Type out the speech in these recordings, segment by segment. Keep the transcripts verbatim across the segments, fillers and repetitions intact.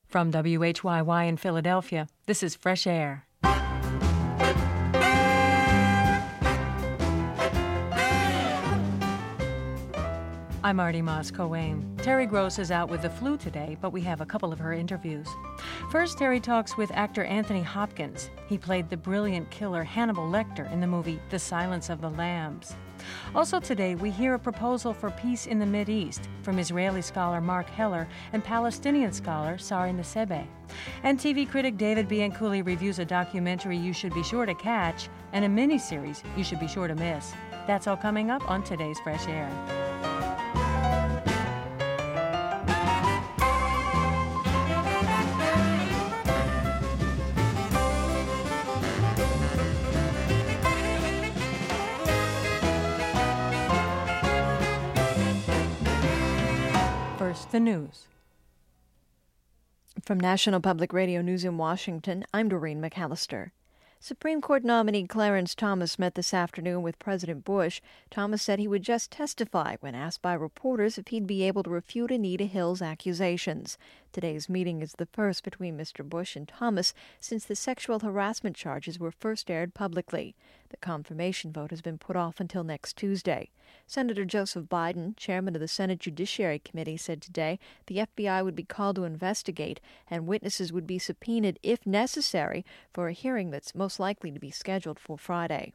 From W H Y Y in Philadelphia, this is Fresh Air. I'm Artie Moss-Coane. Terry Gross is out with the flu today, but we have a couple of her interviews. First, Terry talks with actor Anthony Hopkins. He played the brilliant killer Hannibal Lecter in the movie The Silence of the Lambs. Also today, we hear a proposal for peace in the Mideast from Israeli scholar Mark Heller and Palestinian scholar Sari Nusseibeh. And T V critic David Bianculli reviews a documentary you should be sure to catch and a miniseries you should be sure to miss. That's all coming up on today's Fresh Air. The news. From National Public Radio News in Washington, I'm Doreen McAllister. Supreme Court nominee Clarence Thomas met this afternoon with President Bush. Thomas said he would just testify when asked by reporters if he'd be able to refute Anita Hill's accusations. Today's meeting is the first between Mister Bush and Thomas since the sexual harassment charges were first aired publicly. The confirmation vote has been put off until next Tuesday. Senator Joseph Biden, chairman of the Senate Judiciary Committee, said today the F B I would be called to investigate and witnesses would be subpoenaed if necessary for a hearing that's most likely to be scheduled for Friday.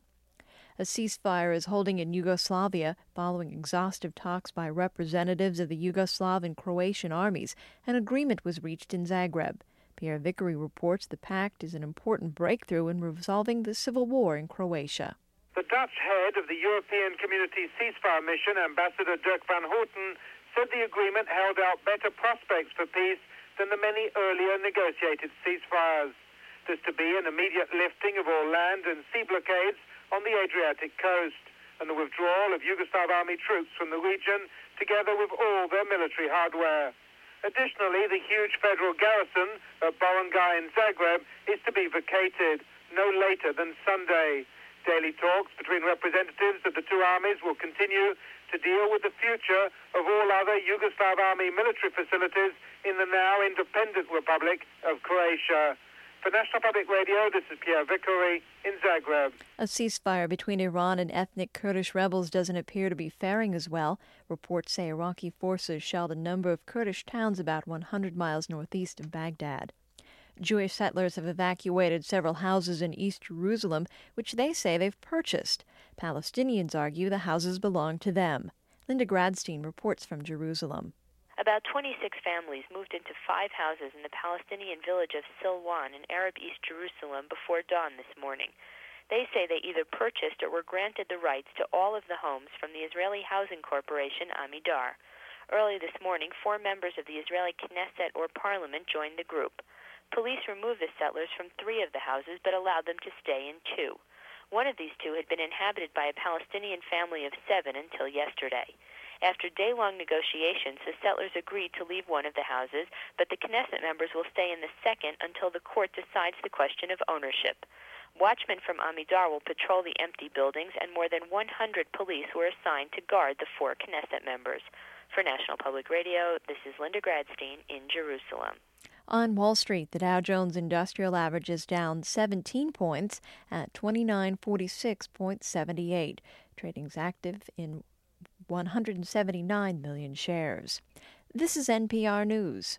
A ceasefire is holding in Yugoslavia following exhaustive talks by representatives of the Yugoslav and Croatian armies. An agreement was reached in Zagreb. Pierre Vickery reports the pact is an important breakthrough in resolving the civil war in Croatia. The Dutch head of the European Community ceasefire mission, Ambassador Dirk van Houten, said the agreement held out better prospects for peace than the many earlier negotiated ceasefires. There's to be an immediate lifting of all land and sea blockades on the Adriatic coast and the withdrawal of Yugoslav army troops from the region together with all their military hardware. Additionally, the huge federal garrison at Barangay in Zagreb is to be vacated no later than Sunday. Daily talks between representatives of the two armies will continue to deal with the future of all other Yugoslav army military facilities in the now independent Republic of Croatia. For National Public Radio, this is Pierre Vickery in Zagreb. A ceasefire between Iran and ethnic Kurdish rebels doesn't appear to be faring as well. Reports say Iraqi forces shelled a number of Kurdish towns about one hundred miles northeast of Baghdad. Jewish settlers have evacuated several houses in East Jerusalem, which they say they've purchased. Palestinians argue the houses belong to them. Linda Gradstein reports from Jerusalem. About twenty-six families moved into five houses in the Palestinian village of Silwan in Arab East Jerusalem before dawn this morning. They say they either purchased or were granted the rights to all of the homes from the Israeli Housing Corporation, Amidar. Early this morning, four members of the Israeli Knesset or parliament joined the group. Police removed the settlers from three of the houses but allowed them to stay in two. One of these two had been inhabited by a Palestinian family of seven until yesterday. After day-long negotiations, the settlers agreed to leave one of the houses, but the Knesset members will stay in the second until the court decides the question of ownership. Watchmen from Amidar will patrol the empty buildings, and more than one hundred police were assigned to guard the four Knesset members. For National Public Radio, this is Linda Gradstein in Jerusalem. On Wall Street, the Dow Jones Industrial Average is down seventeen points at twenty-nine forty-six point seven eight. Trading's active in one hundred seventy-nine million shares. This is N P R News.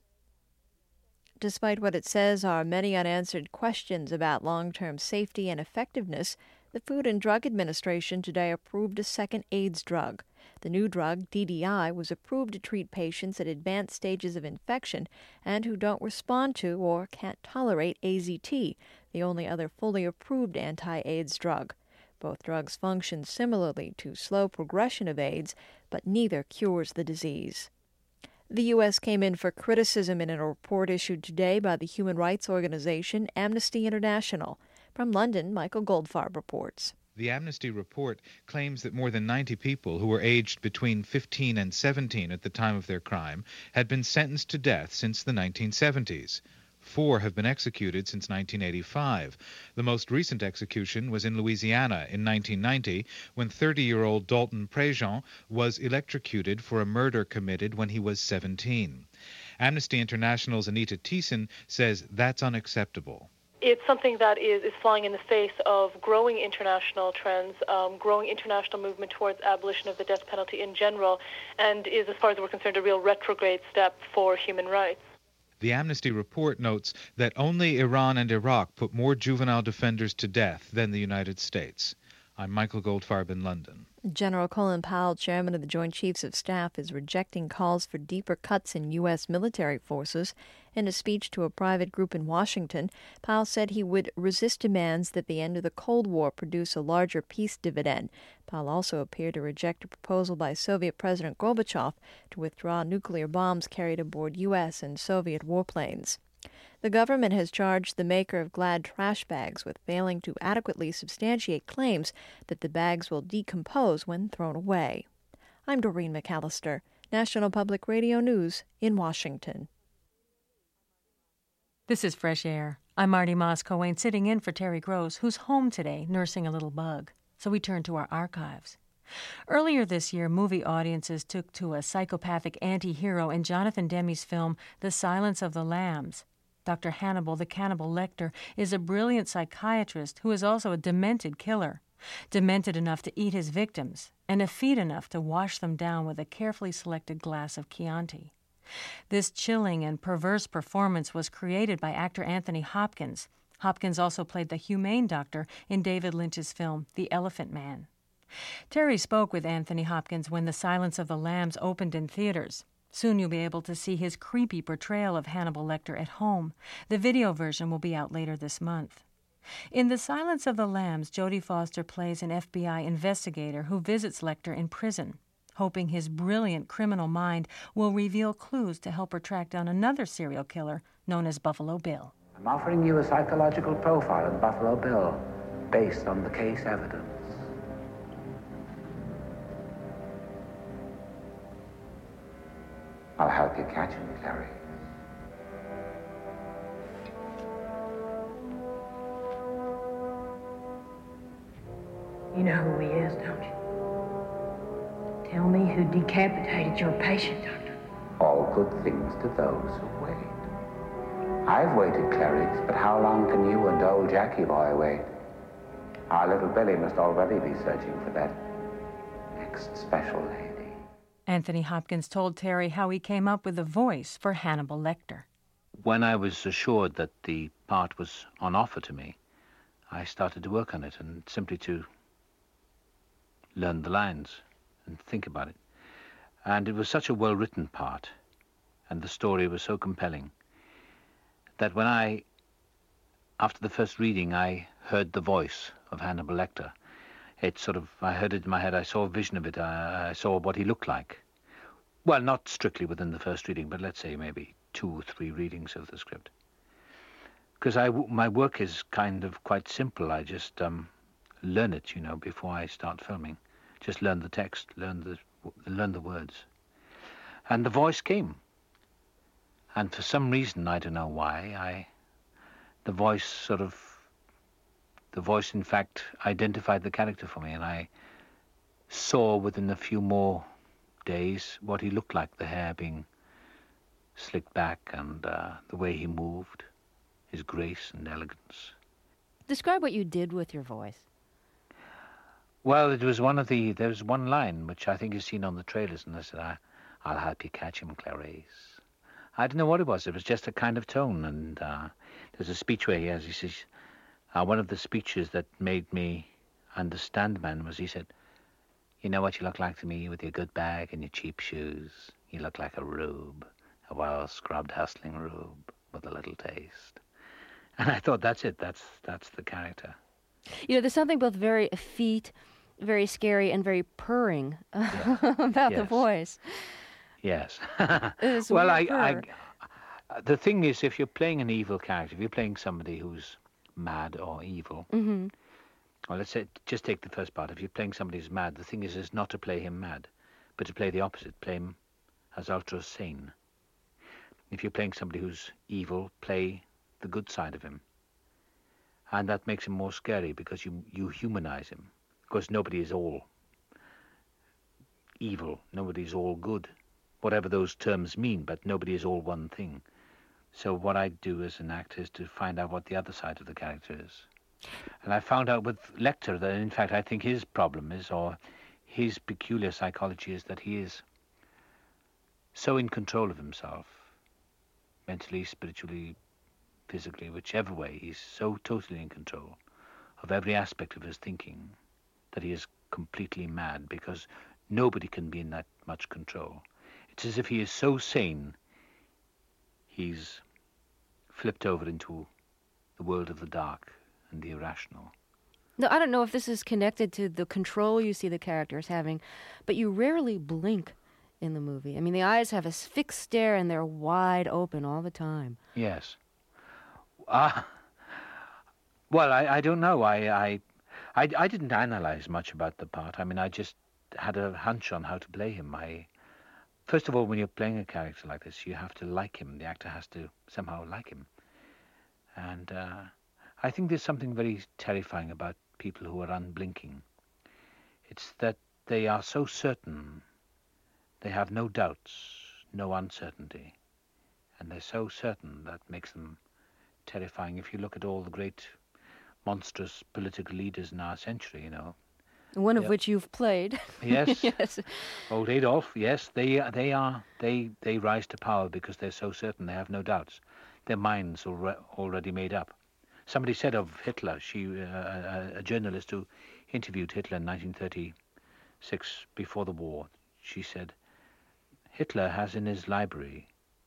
Despite what it says are many unanswered questions about long-term safety and effectiveness, the Food and Drug Administration today approved a second AIDS drug. The new drug, D D I, was approved to treat patients at advanced stages of infection and who don't respond to or can't tolerate A Z T, the only other fully approved anti-AIDS drug. Both drugs function similarly to slow progression of AIDS, but neither cures the disease. The U S came in for criticism in a report issued today by the human rights organization Amnesty International. From London, Michael Goldfarb reports. The Amnesty report claims that more than ninety people who were aged between fifteen and seventeen at the time of their crime had been sentenced to death since the nineteen seventies. Four have been executed since nineteen eighty-five. The most recent execution was in Louisiana in nineteen ninety, when thirty-year-old Dalton Prejean was electrocuted for a murder committed when he was seventeen. Amnesty International's Anita Thiessen says that's unacceptable. It's something that is, is flying in the face of growing international trends, um, growing international movement towards abolition of the death penalty in general, and is, as far as we're concerned, a real retrograde step for human rights. The Amnesty report notes that only Iran and Iraq put more juvenile defenders to death than the United States. I'm Michael Goldfarb in London. General Colin Powell, chairman of the Joint Chiefs of Staff, is rejecting calls for deeper cuts in U S military forces. In a speech to a private group in Washington, Powell said he would resist demands that the end of the Cold War produce a larger peace dividend. Powell also appeared to reject a proposal by Soviet President Gorbachev to withdraw nuclear bombs carried aboard U S and Soviet warplanes. The government has charged the maker of Glad trash bags with failing to adequately substantiate claims that the bags will decompose when thrown away. I'm Doreen McAllister, National Public Radio News in Washington. This is Fresh Air. I'm Marty Moss-Coane, sitting in for Terry Gross, who's home today nursing a little bug. So we turn to our archives. Earlier this year, movie audiences took to a psychopathic anti-hero in Jonathan Demme's film The Silence of the Lambs. Doctor Hannibal the Cannibal Lecter is a brilliant psychiatrist who is also a demented killer. Demented enough to eat his victims, and effete enough to wash them down with a carefully selected glass of Chianti. This chilling and perverse performance was created by actor Anthony Hopkins. Hopkins also played the humane doctor in David Lynch's film The Elephant Man. Terry spoke with Anthony Hopkins when The Silence of the Lambs opened in theaters. Soon you'll be able to see his creepy portrayal of Hannibal Lecter at home. The video version will be out later this month. In The Silence of the Lambs, Jodie Foster plays an F B I investigator who visits Lecter in prison, hoping his brilliant criminal mind will reveal clues to help her track down another serial killer known as Buffalo Bill. I'm offering you a psychological profile of Buffalo Bill based on the case evidence. I'll help you catch him, Clarice. You know who he is, don't you? Tell me who decapitated your patient, Doctor. All good things to those who wait. I've waited, Clarice, but how long can you and old Jackie boy wait? Our little Billy must already be searching for that next special lady. Anthony Hopkins told Terry how he came up with the voice for Hannibal Lecter. When I was assured that the part was on offer to me, I started to work on it and simply to learn the lines and think about it. And it was such a well-written part, and the story was so compelling, that when I, after the first reading, I heard the voice of Hannibal Lecter. It sort of, I heard it in my head, I saw a vision of it, I, I saw what he looked like. Well, not strictly within the first reading, but let's say maybe two or three readings of the script. Because I, my work is kind of quite simple. I just um, learn it, you know, before I start filming. Just learn the text, learn the, learn the words. And the voice came. And for some reason, I don't know why, I, the voice sort of, The voice, in fact, identified the character for me, and I saw within a few more days what he looked like, the hair being slicked back and uh, the way he moved, his grace and elegance. Describe what you did with your voice. Well, it was one of the, there was one line which I think you've seen on the trailers, and I said, I, I'll help you catch him, Clarice. I don't know what it was. It was just a kind of tone, and uh, there's a speech where he has, he says, Uh, one of the speeches that made me understand the man was he said, you know what you look like to me with your good bag and your cheap shoes? You look like a rube, a well-scrubbed, hustling rube with a little taste. And I thought, that's it, that's that's the character. You know, there's something both very effete, very scary, and very purring Yeah. about Yes. the voice. Yes. It's well, I, weird I, the thing is, if you're playing an evil character, if you're playing somebody who's mad or evil. Mm-hmm. Well, let's say, just take the first part. If you're playing somebody who's mad, the thing is, is not to play him mad, but to play the opposite, play him as ultra sane. If you're playing somebody who's evil, play the good side of him. And that makes him more scary because you, you humanize him. Because nobody is all evil. Nobody's all good. whatever those terms mean, but nobody is all one thing. So what I do as an actor is to find out what the other side of the character is. And I found out with Lecter that, in fact, I think his problem is, or his peculiar psychology is, that he is so in control of himself, mentally, spiritually, physically, whichever way, he's so totally in control of every aspect of his thinking that he is completely mad, because nobody can be in that much control. It's as if he is so sane, he's flipped over into the world of the dark and the irrational. No, I don't know if this is connected to the control you see the characters having, but you rarely blink in the movie. I mean, the eyes have a fixed stare and they're wide open all the time. Yes. Uh, well, I, I don't know. I, I, I, I didn't analyze much about the part. I mean, I just had a hunch on how to play him. I, first of all, when you're playing a character like this, you have to like him. The actor has to somehow like him. And uh, I think there's something very terrifying about people who are unblinking. It's that they are so certain. They have no doubts, no uncertainty. And they're so certain that makes them terrifying. If you look at all the great, monstrous political leaders in our century, you know. One of which you've played. Yes. Yes. Old Adolf, yes. They, they are, they, they rise to power because they're so certain. They have no doubts. Their minds are already made up. Somebody said of Hitler, she, uh, a, a journalist who interviewed Hitler in nineteen thirty-six, before the war, she said, Hitler has in his library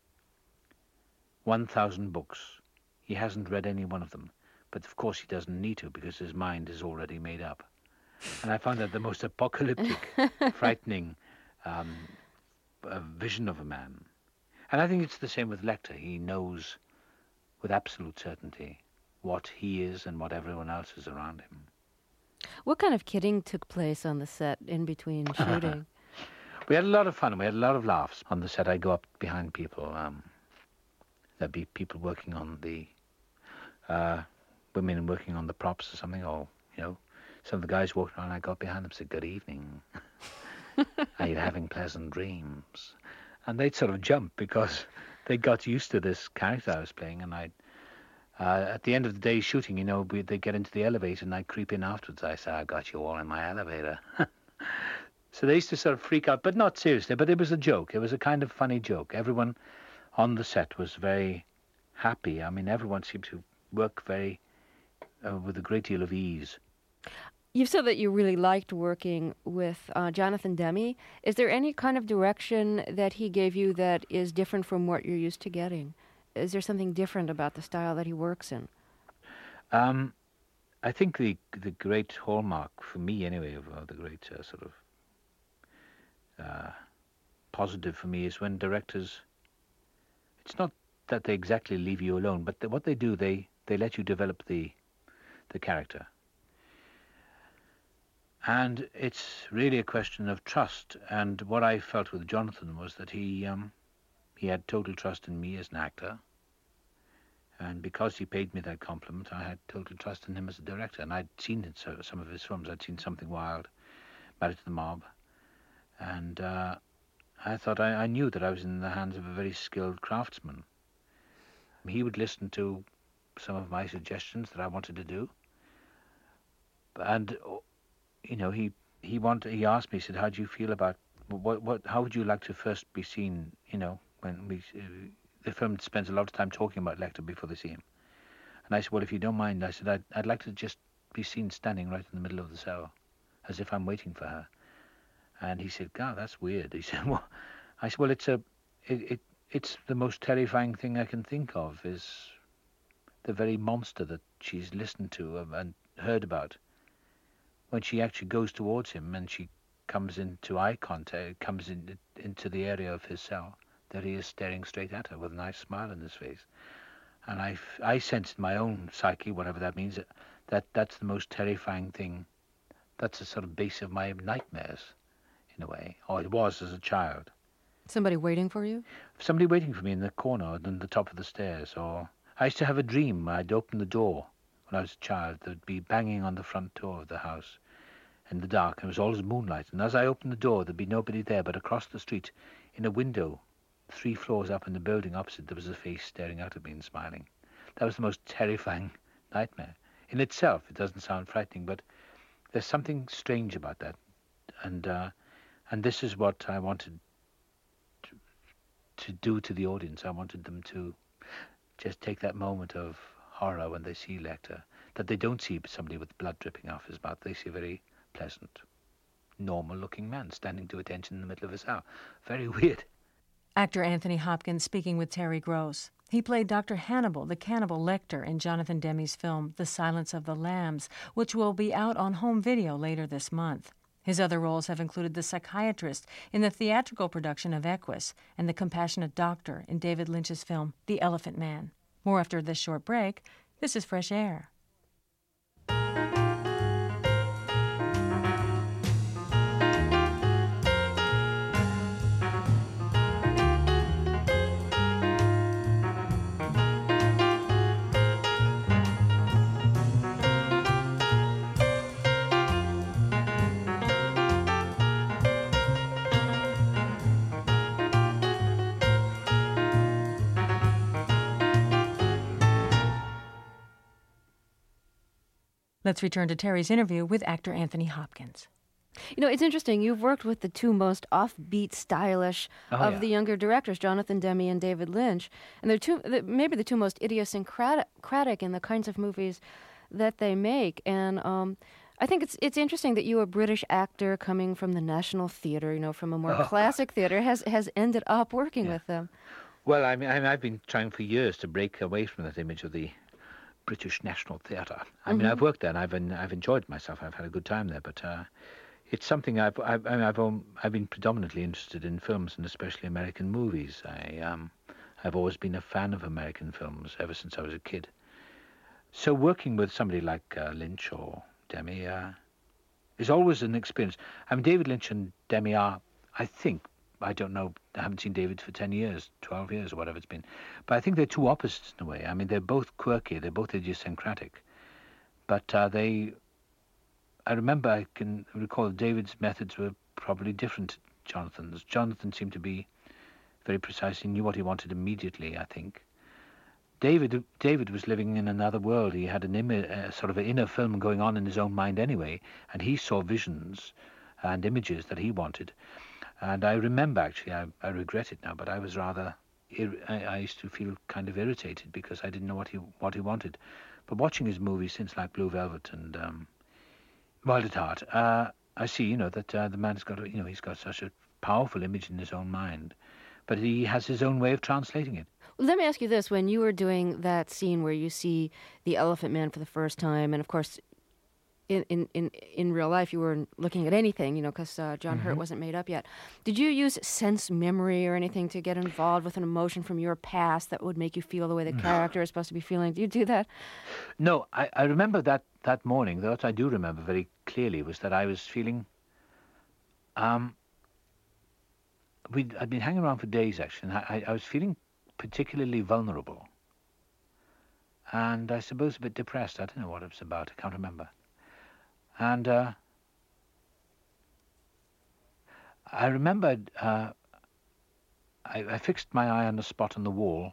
one thousand books. He hasn't read any one of them. But of course he doesn't need to, because his mind is already made up. And I found that the most apocalyptic, frightening um, uh, vision of a man. And I think it's the same with Lecter. He knows with absolute certainty what he is and what everyone else is around him. What kind of kidding took place on the set in between shooting? We had a lot of fun. We had a lot of laughs on the set. I go up behind people. Um, there'd be people working on the, uh, women working on the props or something, or, you know, some of the guys walked around, I got behind them and said, good evening. Are you having pleasant dreams? And they'd sort of jump because they got used to this character I was playing, and I'd, uh, at the end of the day shooting, you know, we, they'd get into the elevator and I'd creep in afterwards. I say, I got you all in my elevator. So they used to sort of freak out, but not seriously, but it was a joke. It was a kind of funny joke. Everyone on the set was very happy. I mean, everyone seemed to work very, uh, with a great deal of ease. You've said that you really liked working with uh, Jonathan Demme. Is there any kind of direction that he gave you that is different from what you're used to getting? Is there something different about the style that he works in? Um, I think the the great hallmark, for me anyway, of uh, the great uh, sort of uh, positive for me is when directors, it's not that they exactly leave you alone, but the, what they do, they, they let you develop the the character. And it's really a question of trust. And what I felt with Jonathan was that he um, he had total trust in me as an actor. And because he paid me that compliment, I had total trust in him as a director. And I'd seen it, so, some of his films. I'd seen Something Wild, Married to the Mob. And uh, I thought I, I knew that I was in the hands of a very skilled craftsman. He would listen to some of my suggestions that I wanted to do. And you know, he he wanted. He asked me. He said, "How do you feel about what? What? How would you like to first be seen? You know, when we uh, the film spends a lot of time talking about Lecter before they see him." And I said, "Well, if you don't mind," I said, "I'd I'd like to just be seen standing right in the middle of the cell, as if I'm waiting for her." And he said, "God, that's weird." He said, "Well," I said, "Well, it's a it, it it's the most terrifying thing I can think of is the very monster that she's listened to and heard about." When she actually goes towards him and she comes into eye contact, comes in, into the area of his cell, there he is staring straight at her with a nice smile on his face. And I, I sensed in my own psyche, whatever that means, that, that that's the most terrifying thing. That's the sort of base of my nightmares, in a way. Or it was as a child. Somebody waiting for you? Somebody waiting for me in the corner on the top of the stairs. Or I used to have a dream. I'd open the door when I was a child. There'd be banging on the front door of the house in the dark, and it was always moonlight. And as I opened the door, there'd be nobody there, but across the street, in a window three floors up in the building opposite, there was a face staring out at me and smiling. That was the most terrifying nightmare. In itself, it doesn't sound frightening, but there's something strange about that. And uh, and this is what I wanted to, to do to the audience. I wanted them to just take that moment of horror when they see Lecter, that they don't see somebody with blood dripping off his mouth. They see a very pleasant, normal-looking man standing to attention in the middle of a cell. Very weird. Actor Anthony Hopkins speaking with Terry Gross. He played Doctor Hannibal, the cannibal Lecter, in Jonathan Demme's film The Silence of the Lambs, which will be out on home video later this month. His other roles have included the psychiatrist in the theatrical production of Equus and the compassionate doctor in David Lynch's film The Elephant Man. More after this short break. This is Fresh Air. Let's return to Terry's interview with actor Anthony Hopkins. You know, it's interesting. You've worked with the two most offbeat, stylish oh, of yeah. the younger directors, Jonathan Demme and David Lynch. And they're two, maybe the two most idiosyncratic in the kinds of movies that they make. And um, I think it's it's interesting that you, a British actor coming from the National Theatre, you know, from a more oh. classic theatre, has, has ended up working yeah. with them. Well, I mean, I mean, I've been trying for years to break away from that image of the British National Theatre. I mm-hmm. mean, I've worked there and I've en- I've enjoyed myself. I've had a good time there, but uh, it's something I've I've I mean, I've, um, I've been predominantly interested in films and especially American movies. I um I've always been a fan of American films ever since I was a kid. So working with somebody like uh, Lynch or Demme uh, is always an experience. I mean, David Lynch and Demme are, I think, I don't know, I haven't seen David for ten years, twelve years or whatever it's been. But I think they're two opposites in a way. I mean, they're both quirky, they're both idiosyncratic. But uh, they, I remember, I can recall David's methods were probably different to Jonathan's. Jonathan seemed to be very precise. He knew what he wanted immediately, I think. David David was living in another world. He had an imi- uh, sort of an inner film going on in his own mind anyway, and he saw visions and images that he wanted. And I remember, actually, I, I regret it now, but I was rather, ir- I, I used to feel kind of irritated because I didn't know what he what he wanted. But watching his movies since, like Blue Velvet and um, Wild at Heart, uh, I see, you know, that uh, the man's got, a, you know, he's got such a powerful image in his own mind, but he has his own way of translating it. Well, let me ask you this. When you were doing that scene where you see the Elephant Man for the first time, and of course, in, in, in, in real life, you weren't looking at anything, you know, because uh, John mm-hmm. Hurt wasn't made up yet. Did you use sense memory or anything to get involved with an emotion from your past that would make you feel the way the no. character is supposed to be feeling? Do you do that? No, I, I remember that, that morning. What I do remember very clearly was that I was feeling... Um, we'd, I'd been hanging around for days, actually, and I, I was feeling particularly vulnerable. And I suppose a bit depressed. I don't know what it was about. I can't remember. And uh, I remembered uh, I, I fixed my eye on a spot on the wall,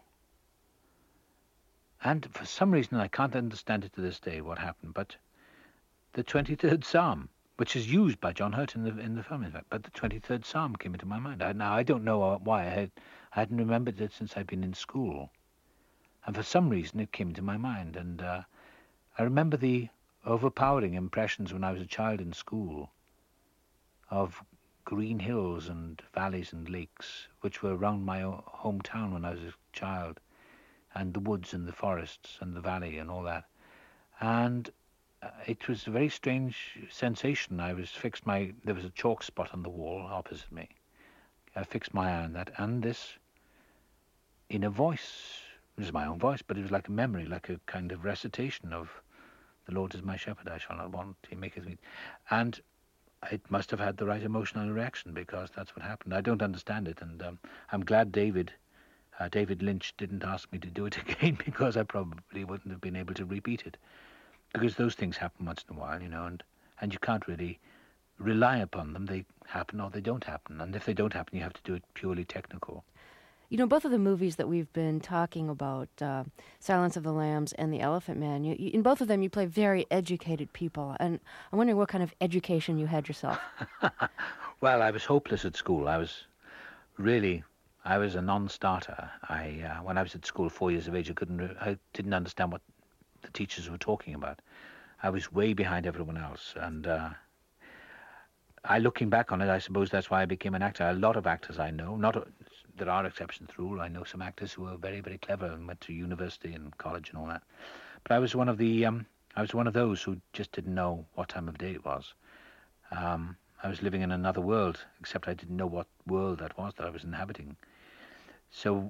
and for some reason, I can't understand it to this day what happened, but the twenty-third Psalm, which is used by John Hurt in the in the film, in fact, but the twenty-third Psalm came into my mind. I, now, I don't know why. I, had, I hadn't remembered it since I'd been in school, and for some reason, it came into my mind, and uh, I remember the overpowering impressions when I was a child in school of green hills and valleys and lakes, which were around my hometown when I was a child, and the woods and the forests and the valley and all that. And uh, it was a very strange sensation. I was fixed my, there was a chalk spot on the wall opposite me. I fixed my eye on that, and this, in a voice, it was my own voice, but it was like a memory, like a kind of recitation of "The Lord is my shepherd, I shall not want, he maketh me." And it must have had the right emotional reaction, because that's what happened. I don't understand it, and um, I'm glad David, uh, David Lynch didn't ask me to do it again, because I probably wouldn't have been able to repeat it. Because those things happen once in a while, you know, and, and you can't really rely upon them, they happen or they don't happen. And if they don't happen, you have to do it purely technical. You know, both of the movies that we've been talking about, uh, Silence of the Lambs and The Elephant Man, you, you, in both of them you play very educated people. And I'm wondering what kind of education you had yourself. Well, I was hopeless at school. I was really, I was a non-starter. I, uh, when I was at school, four years of age, I couldn't, re- I didn't understand what the teachers were talking about. I was way behind everyone else. And uh, I, looking back on it, I suppose that's why I became an actor. A lot of actors I know, not there are exceptions to the rule. I know some actors who are very, very clever and went to university and college and all that. But I was one of the, um, I was one of those who just didn't know what time of day it was. Um, I was living in another world, except I didn't know what world that was that I was inhabiting. So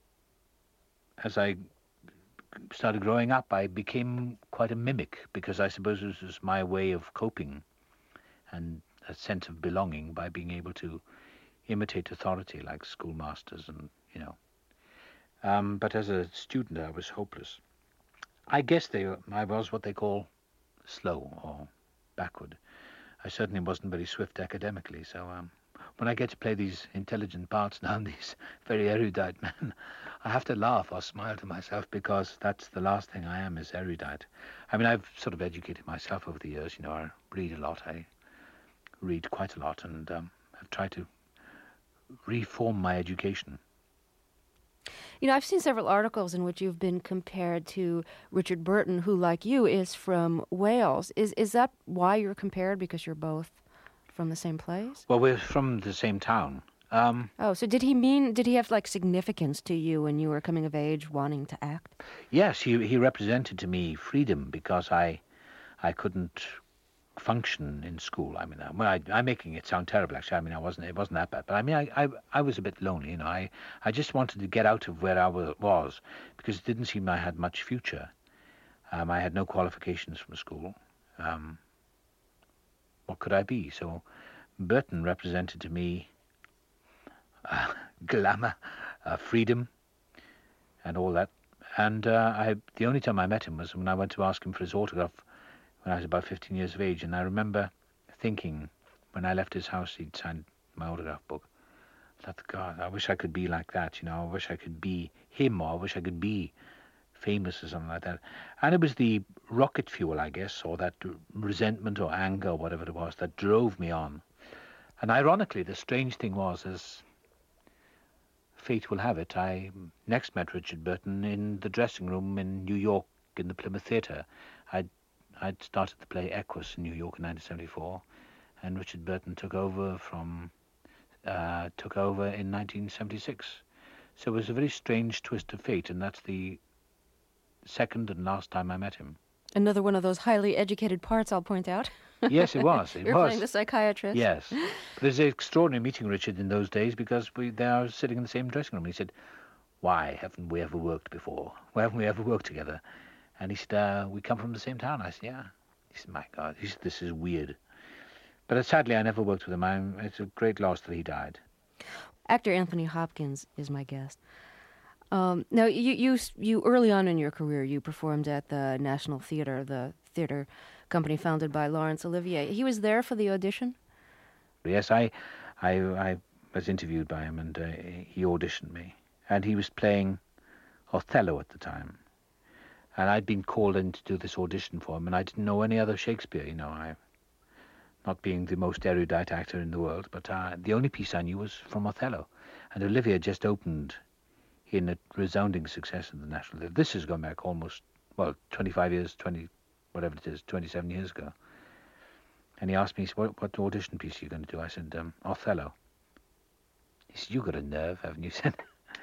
as I started growing up, I became quite a mimic, because I suppose this was my way of coping and a sense of belonging by being able to imitate authority like schoolmasters and, you know. Um, but as a student, I was hopeless. I guess they, I was what they call slow or backward. I certainly wasn't very swift academically, so um, when I get to play these intelligent parts now, these very erudite men, I have to laugh or smile to myself, because that's the last thing I am, is erudite. I mean, I've sort of educated myself over the years, you know. I read a lot, I read quite a lot, and um, I've tried to reform my education. You know, I've seen several articles in which you've been compared to Richard Burton, who, like you, is from Wales. Is is that why you're compared, because you're both from the same place? Well, we're from the same town. Um, oh, so did he mean, did he have, like, significance to you when you were coming of age, wanting to act? Yes, he he represented to me freedom, because I I couldn't function in school. I mean, well, I, I'm making it sound terrible, actually. I mean, I wasn't, it wasn't that bad. But I mean, I, I, I was a bit lonely, you know. I, I just wanted to get out of where I was, because it didn't seem I had much future. Um, I had no qualifications from school. Um, what could I be? So Burton represented to me uh, glamour, uh, freedom, and all that. And uh, I, the only time I met him was when I went to ask him for his autograph when I was about fifteen years of age. And I remember thinking, when I left his house, he'd signed my autograph book. I thought, God, I wish I could be like that, you know. I wish I could be him, or I wish I could be famous or something like that. And it was the rocket fuel, I guess, or that resentment or anger or whatever it was that drove me on. And ironically, the strange thing was, as fate will have it, I next met Richard Burton in the dressing room in New York in the Plymouth Theatre. I'd I'd started the play Equus in New York in nineteen seventy-four, and Richard Burton took over from uh, took over in nineteen seventy-six. So it was a very strange twist of fate, and that's the second and last time I met him. Another one of those highly educated parts, I'll point out. Yes, it was. It You're was. playing the psychiatrist. Yes. But it was extraordinary meeting Richard in those days, because we they are sitting in the same dressing room. He said, "Why haven't we ever worked before? Why haven't we ever worked together?" And he said, uh, "We come from the same town." I said, "Yeah." He said, "My God, he said, this is weird." But uh, sadly, I never worked with him. I'm, it's a great loss that he died. Actor Anthony Hopkins is my guest. Um, now, you, you you early on in your career, you performed at the National Theatre, the theatre company founded by Laurence Olivier. He was there for the audition? Yes, I, I, I was interviewed by him, and uh, he auditioned me. And he was playing Othello at the time. And I'd been called in to do this audition for him, and I didn't know any other Shakespeare, you know, I, not being the most erudite actor in the world, but uh, the only piece I knew was from Othello. And Olivier just opened in a resounding success in the National Theatre. This has gone back almost, well, twenty-five years, twenty, whatever it is, twenty-seven years ago. And he asked me, he said, what, what audition piece are you going to do? I said, um, Othello. He said, "You got a nerve, haven't you?" said.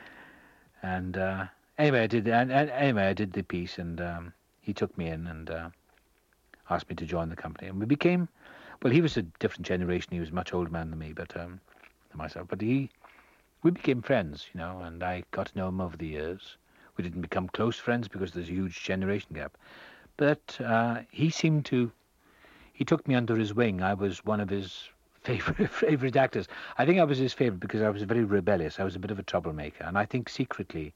And uh, anyway, I did. And, and anyway, I did the piece, and um, he took me in and uh, asked me to join the company, and we became. Well, he was a different generation. He was a much older man than me, but um, than myself. But he, we became friends, you know, and I got to know him over the years. We didn't become close friends because there's a huge generation gap, but uh, he seemed to. He took me under his wing. I was one of his favorite favorite actors. I think I was his favorite because I was very rebellious. I was a bit of a troublemaker, and I think secretly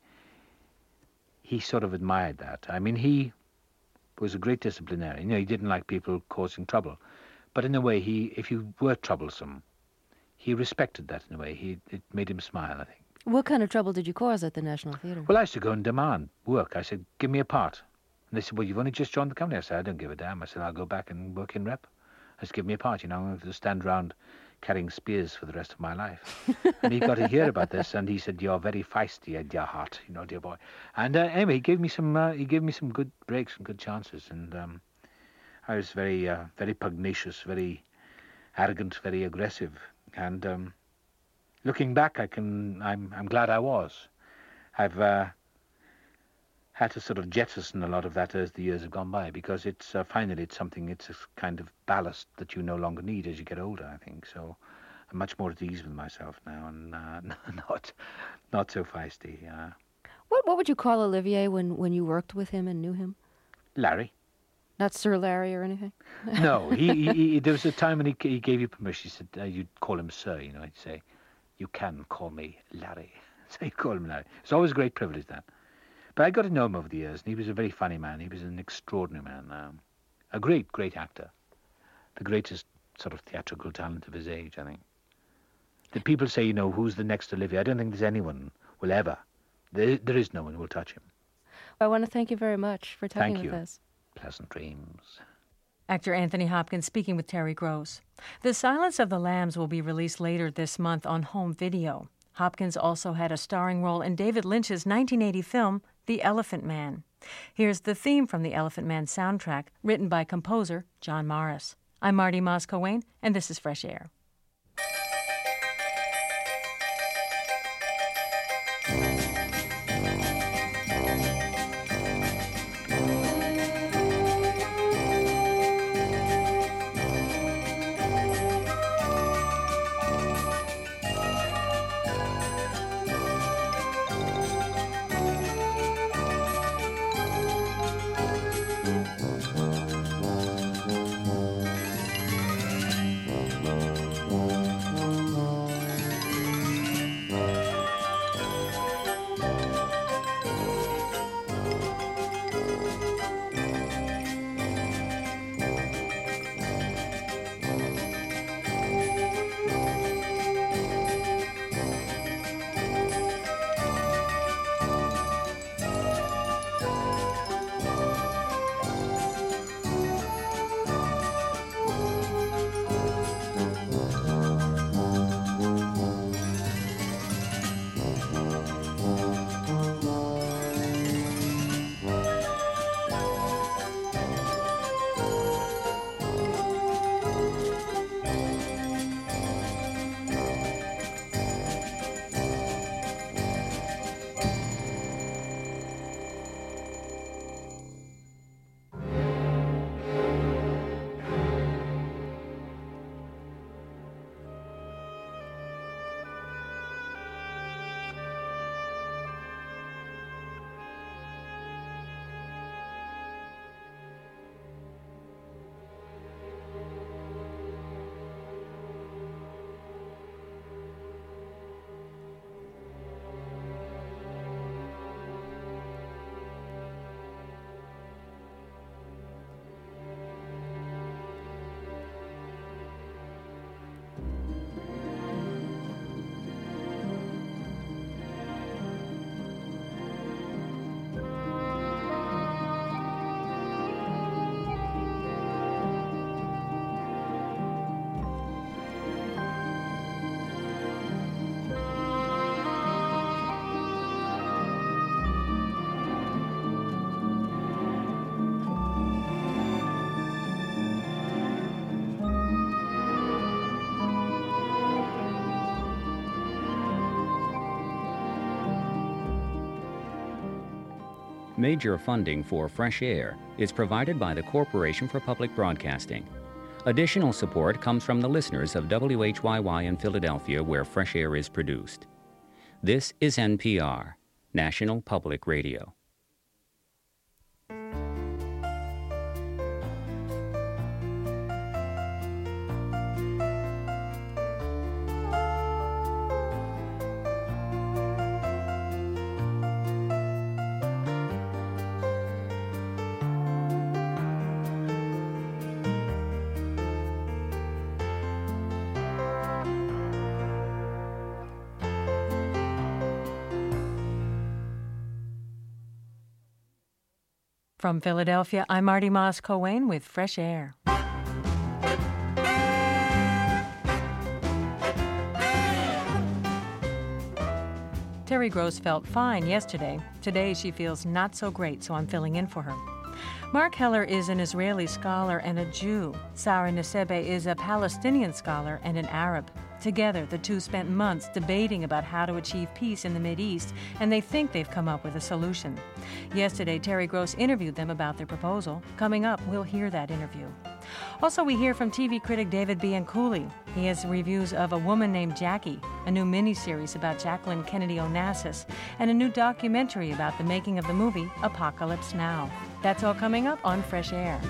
he sort of admired that. I mean, he was a great disciplinarian. You know, he didn't like people causing trouble, But in a way, he, if you were troublesome, he respected that in a way. He, it made him smile, I think. What kind of trouble did you cause at the National Theatre? Well, I used to go and demand work. I said, give me a part. And they said, well, you've only just joined the company. I said, I don't give a damn. I said, I'll go back and work in rep. I said, give me a part. You know, I'm going to stand around carrying spears for the rest of my life. And he got to hear about this, and he said, you're very feisty at your heart, you know, dear boy. And uh, anyway, he gave me some uh, he gave me some good breaks and good chances. And um, I was very, uh, very pugnacious, very arrogant, very aggressive. And um, looking back, I can, I'm, I'm glad I was. I've uh, had to sort of jettison a lot of that as the years have gone by, because it's uh, finally it's something, it's a kind of ballast that you no longer need as you get older, I think. So I'm much more at ease with myself now, and uh, not not so feisty. Uh, what what would you call Olivier when, when you worked with him and knew him? Larry. Not Sir Larry or anything? No, he, he, he there was a time when he, he gave you permission. He said uh, you'd call him Sir, you know. He'd say, you can call me Larry. So you call him Larry. It's always a great privilege, that. But I got to know him over the years, and he was a very funny man. He was an extraordinary man. Um, a great, great actor. The greatest sort of theatrical talent of his age, I think. The people say, you know, who's the next Olivier? I don't think there's anyone will ever. There, there is no one who will touch him. I want to thank you very much for talking Thank with you. us. Pleasant dreams. Actor Anthony Hopkins speaking with Terry Gross. The Silence of the Lambs will be released later this month on home video. Hopkins also had a starring role in David Lynch's nineteen eighty film, The Elephant Man. Here's the theme from the Elephant Man soundtrack, written by composer John Morris. I'm Marty Moss-Cowain, and this is Fresh Air. Major funding for Fresh Air is provided by the Corporation for Public Broadcasting. Additional support comes from the listeners of W H Y Y in Philadelphia, where Fresh Air is produced. This is N P R, National Public Radio. From Philadelphia, I'm Marty Moss-Coane with Fresh Air. Terry Gross felt fine yesterday. Today she feels not so great, so I'm filling in for her. Mark Heller is an Israeli scholar and a Jew. Sarah Nesebe is a Palestinian scholar and an Arab. Together, the two spent months debating about how to achieve peace in the Mideast, and they think they've come up with a solution. Yesterday, Terry Gross interviewed them about their proposal. Coming up, we'll hear that interview. Also, we hear from T V critic David Bianculli. He has reviews of A Woman Named Jackie, a new miniseries about Jacqueline Kennedy Onassis, and a new documentary about the making of the movie Apocalypse Now. That's all coming up on Fresh Air.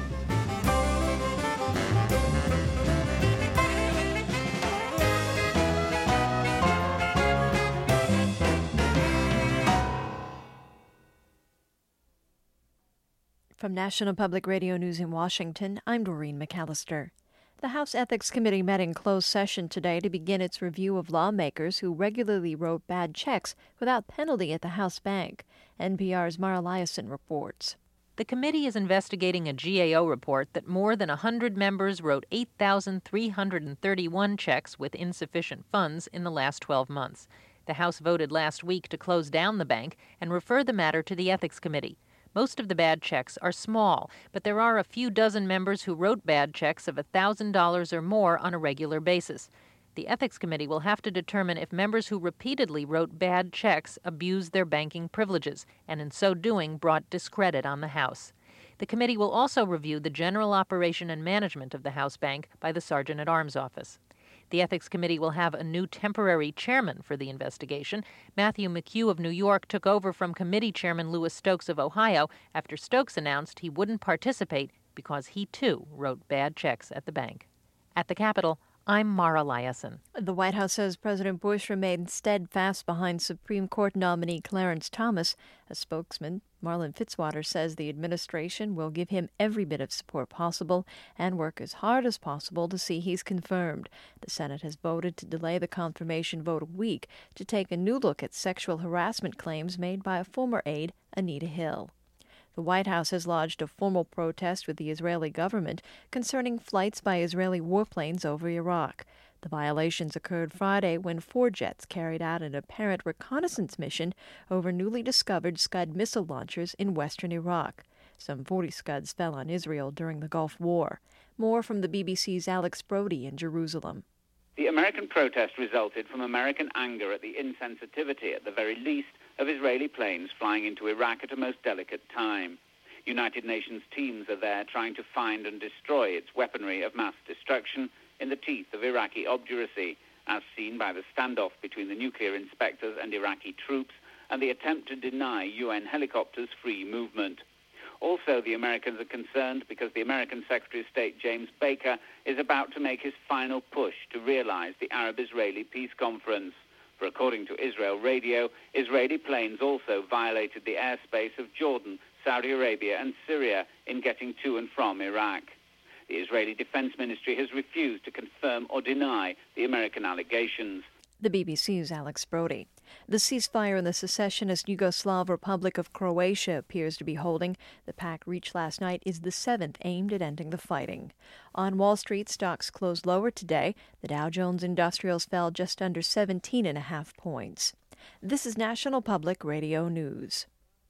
From National Public Radio News in Washington, I'm Doreen McAllister. The House Ethics Committee met in closed session today to begin its review of lawmakers who regularly wrote bad checks without penalty at the House Bank. N P R's Mara Liasson reports. The committee is investigating a G A O report that more than one hundred members wrote eight thousand three hundred thirty-one checks with insufficient funds in the last twelve months. The House voted last week to close down the bank and refer the matter to the Ethics Committee. Most of the bad checks are small, but there are a few dozen members who wrote bad checks of one thousand dollars or more on a regular basis. The Ethics Committee will have to determine if members who repeatedly wrote bad checks abused their banking privileges, and in so doing brought discredit on the House. The committee will also review the general operation and management of the House Bank by the Sergeant-at-Arms Office. The Ethics Committee will have a new temporary chairman for the investigation. Matthew McHugh of New York took over from Committee Chairman Louis Stokes of Ohio after Stokes announced he wouldn't participate because he, too, wrote bad checks at the bank. At the Capitol, I'm Mara Liasson. The White House says President Bush remained steadfast behind Supreme Court nominee Clarence Thomas. A spokesman, Marlon Fitzwater, says the administration will give him every bit of support possible and work as hard as possible to see he's confirmed. The Senate has voted to delay the confirmation vote a week to take a new look at sexual harassment claims made by a former aide, Anita Hill. The White House has lodged a formal protest with the Israeli government concerning flights by Israeli warplanes over Iraq. The violations occurred Friday when four jets carried out an apparent reconnaissance mission over newly discovered Scud missile launchers in western Iraq. Some forty Scuds fell on Israel during the Gulf War. More from the B B C's Alex Brody in Jerusalem. The American protest resulted from American anger at the insensitivity, at the very least, of Israeli planes flying into Iraq at a most delicate time. United Nations teams are there trying to find and destroy its weaponry of mass destruction in the teeth of Iraqi obduracy, as seen by the standoff between the nuclear inspectors and Iraqi troops and the attempt to deny U N helicopters free movement. Also, the Americans are concerned because the American Secretary of State James Baker is about to make his final push to realize the Arab-Israeli peace conference. For according to Israel Radio, Israeli planes also violated the airspace of Jordan, Saudi Arabia and Syria in getting to and from Iraq. The Israeli Defense Ministry has refused to confirm or deny the American allegations. The B B C's Alex Brody. The ceasefire in the secessionist Yugoslav Republic of Croatia appears to be holding. The pact reached last night is the seventh aimed at ending the fighting. On Wall Street, stocks closed lower today. The Dow Jones Industrials fell just under seventeen and a half points. This is National Public Radio News.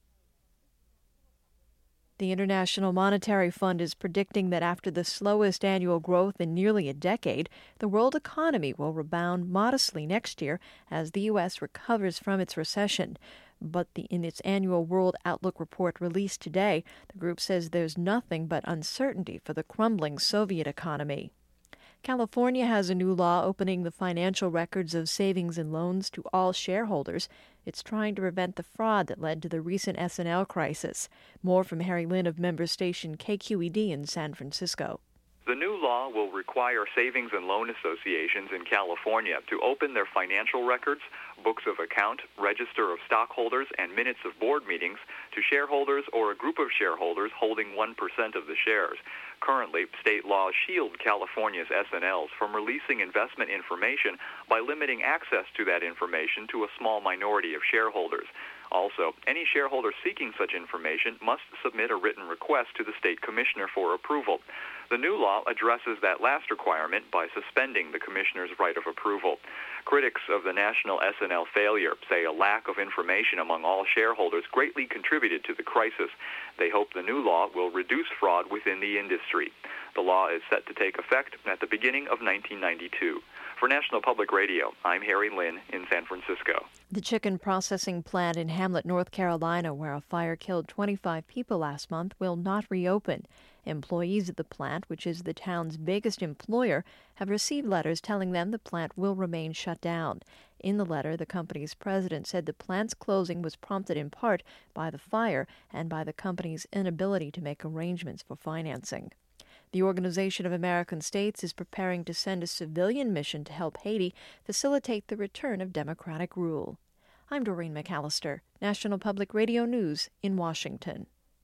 The International Monetary Fund is predicting that after the slowest annual growth in nearly a decade, the world economy will rebound modestly next year as the U S recovers from its recession. But the, in its annual World Outlook report released today, the group says there's nothing but uncertainty for the crumbling Soviet economy. California has a new law opening the financial records of savings and loans to all shareholders. It's trying to prevent the fraud that led to the recent S and L crisis. More from Harry Lynn of member station K Q E D in San Francisco. The new law will require savings and loan associations in California to open their financial records, books of account, register of stockholders, and minutes of board meetings to shareholders or a group of shareholders holding one percent of the shares. Currently, state laws shield California's S and Ls from releasing investment information by limiting access to that information to a small minority of shareholders. Also, any shareholder seeking such information must submit a written request to the state commissioner for approval. The new law addresses that last requirement by suspending the commissioner's right of approval. Critics of the national S N L failure say a lack of information among all shareholders greatly contributed to the crisis. They hope the new law will reduce fraud within the industry. The law is set to take effect at the beginning of nineteen ninety-two. For National Public Radio, I'm Harry Lynn in San Francisco. The chicken processing plant in Hamlet, North Carolina, where a fire killed twenty-five people last month, will not reopen. Employees at the plant, which is the town's biggest employer, have received letters telling them the plant will remain shut down. In the letter, the company's president said the plant's closing was prompted in part by the fire and by the company's inability to make arrangements for financing. The Organization of American States is preparing to send a civilian mission to help Haiti facilitate the return of democratic rule. I'm Doreen McAllister, National Public Radio News in Washington.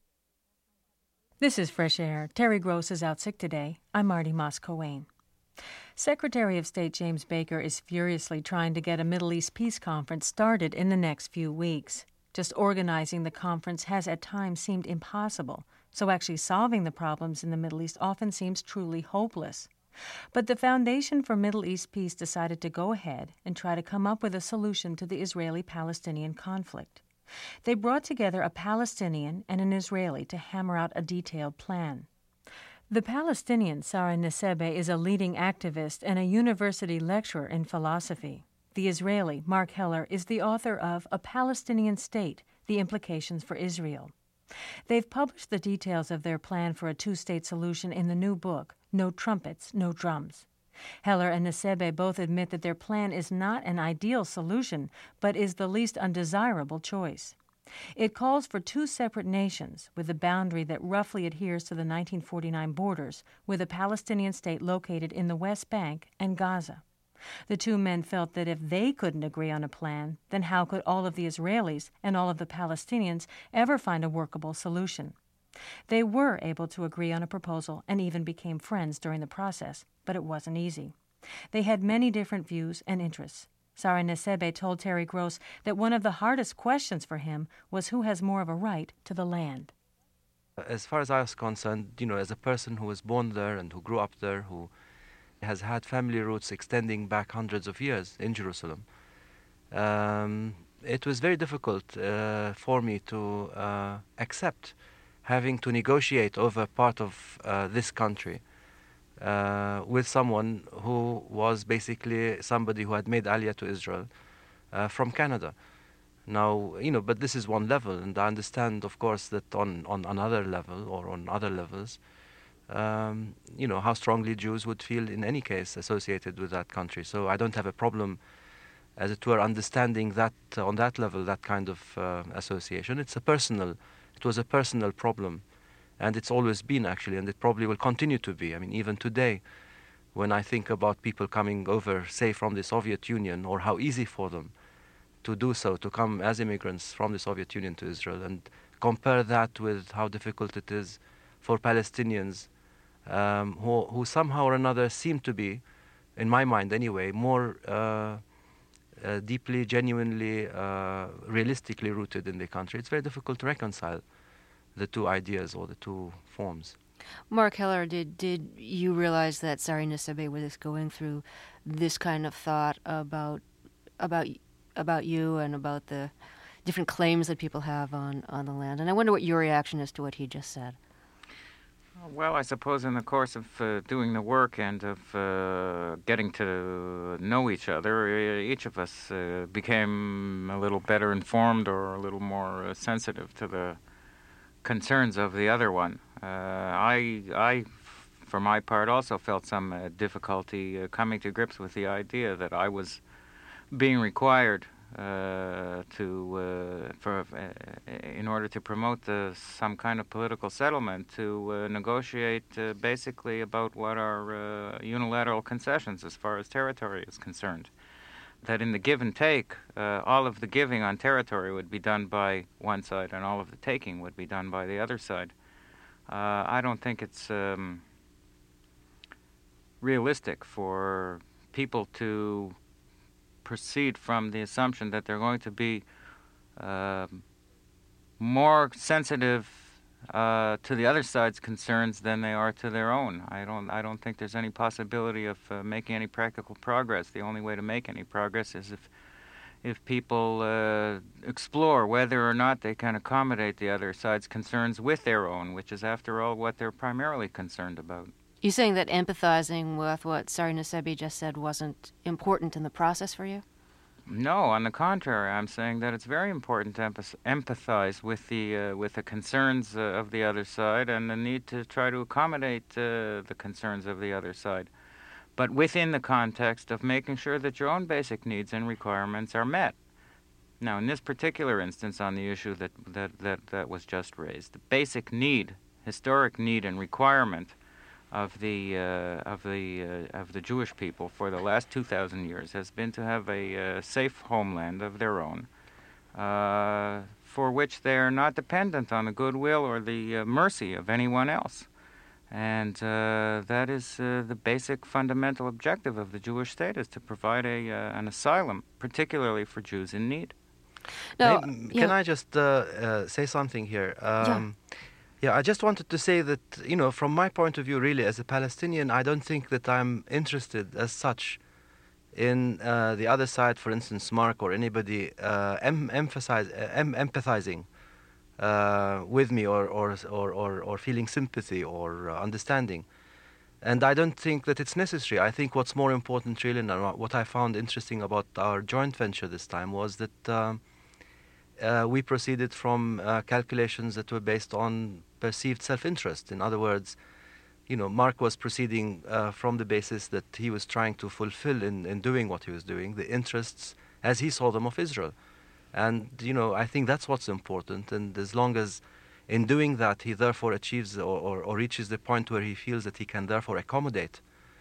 This is Fresh Air. Terry Gross is out sick today. I'm Marty Moss-Coane. Secretary of State James Baker is furiously trying to get a Middle East peace conference started in the next few weeks. Just organizing the conference has at times seemed impossible, so actually solving the problems in the Middle East often seems truly hopeless. But the Foundation for Middle East Peace decided to go ahead and try to come up with a solution to the Israeli-Palestinian conflict. They brought together a Palestinian and an Israeli to hammer out a detailed plan. The Palestinian, Sarah Nesebe, is a leading activist and a university lecturer in philosophy. The Israeli, Mark Heller, is the author of A Palestinian State, The Implications for Israel. They've published the details of their plan for a two-state solution in the new book, No Trumpets, No Drums. Heller and Nesebe both admit that their plan is not an ideal solution, but is the least undesirable choice. It calls for two separate nations with a boundary that roughly adheres to the nineteen forty-nine borders, with a Palestinian state located in the West Bank and Gaza. The two men felt that if they couldn't agree on a plan, then how could all of the Israelis and all of the Palestinians ever find a workable solution? They were able to agree on a proposal and even became friends during the process, but it wasn't easy. They had many different views and interests. Sarah Nesebe told Terry Gross that one of the hardest questions for him was who has more of a right to the land. As far as I was concerned, you know, as a person who was born there and who grew up there, who has had family roots extending back hundreds of years in Jerusalem, um, it was very difficult uh, for me to uh, accept having to negotiate over part of uh, this country uh, with someone who was basically somebody who had made Aliyah to Israel uh, from Canada. Now, you know, but this is one level, and I understand, of course, that on, on another level or on other levels, um, you know, how strongly Jews would feel in any case associated with that country. So I don't have a problem, as it were, understanding that uh, on that level, that kind of uh, association. It's a personal It was a personal problem, and it's always been, actually, and it probably will continue to be. I mean, even today, when I think about people coming over, say, from the Soviet Union, or how easy for them to do so, to come as immigrants from the Soviet Union to Israel, and compare that with how difficult it is for Palestinians um, who, who somehow or another seem to be, in my mind anyway, more uh, Uh, deeply, genuinely, uh, realistically rooted in the country. It's very difficult to reconcile the two ideas or the two forms. Mark Heller, did did you realize that Sarah Nesebe was going through this kind of thought about about about you and about the different claims that people have on, on the land? And I wonder what your reaction is to what he just said. Well, I suppose in the course of uh, doing the work and of uh, getting to know each other, each of us uh, became a little better informed or a little more uh, sensitive to the concerns of the other one. Uh, I, I, for my part, also felt some uh, difficulty uh, coming to grips with the idea that I was being required Uh, to uh, for uh, in order to promote the, some kind of political settlement, to uh, negotiate uh, basically about what are uh, unilateral concessions as far as territory is concerned. That in the give and take, uh, all of the giving on territory would be done by one side, and all of the taking would be done by the other side. Uh, I don't think it's um, realistic for people to proceed from the assumption that they're going to be uh, more sensitive uh, to the other side's concerns than they are to their own. I don't. I don't think there's any possibility of uh, making any practical progress. The only way to make any progress is if, if people uh, explore whether or not they can accommodate the other side's concerns with their own, which is, after all, what they're primarily concerned about. You're saying that empathizing with what Sari Nusseibeh just said wasn't important in the process for you? No, on the contrary, I'm saying that it's very important to empath- empathize with the uh, with the concerns uh, of the other side and the need to try to accommodate uh, the concerns of the other side, but within the context of making sure that your own basic needs and requirements are met. Now, in this particular instance, on the issue that that that, that was just raised, the basic need, historic need and requirement of the uh, of the uh, of the Jewish people for the last two thousand years has been to have a uh, safe homeland of their own, uh, for which they are not dependent on the goodwill or the uh, mercy of anyone else, and uh, that is uh, the basic fundamental objective of the Jewish state, is to provide a uh, an asylum, particularly for Jews in need. No, Maybe, can I just uh, uh, say something here? Um, yeah. Yeah, I just wanted to say that, you know, from my point of view, really, as a Palestinian, I don't think that I'm interested as such in uh, the other side, for instance, Mark or anybody, uh, em- emphasize, uh, em- empathizing uh, with me or, or, or, or, or feeling sympathy or uh, understanding. And I don't think that it's necessary. I think what's more important, really, and what I found interesting about our joint venture this time was that um, uh, we proceeded from uh, calculations that were based on perceived self-interest. In other words, you know, Mark was proceeding uh, from the basis that he was trying to fulfill in, in doing what he was doing, the interests as he saw them of Israel. And, you know, I think that's what's important. And as long as in doing that he therefore achieves or, or, or reaches the point where he feels that he can therefore accommodate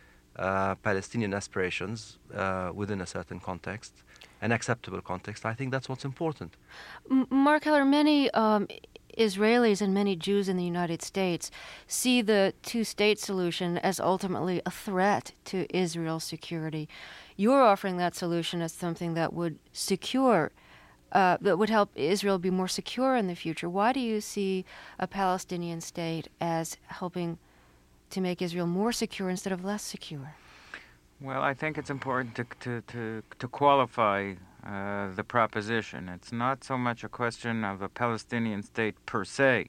uh, Palestinian aspirations uh, within a certain context, an acceptable context, I think that's what's important. M- Mark Heller, many um, Israelis and many Jews in the United States see the two-state solution as ultimately a threat to Israel's security. You're offering that solution as something that would secure, uh, that would help Israel be more secure in the future. Why do you see a Palestinian state as helping to make Israel more secure instead of less secure? Well, I think it's important to to to, to qualify uh, the proposition. It's not so much a question of a Palestinian state per se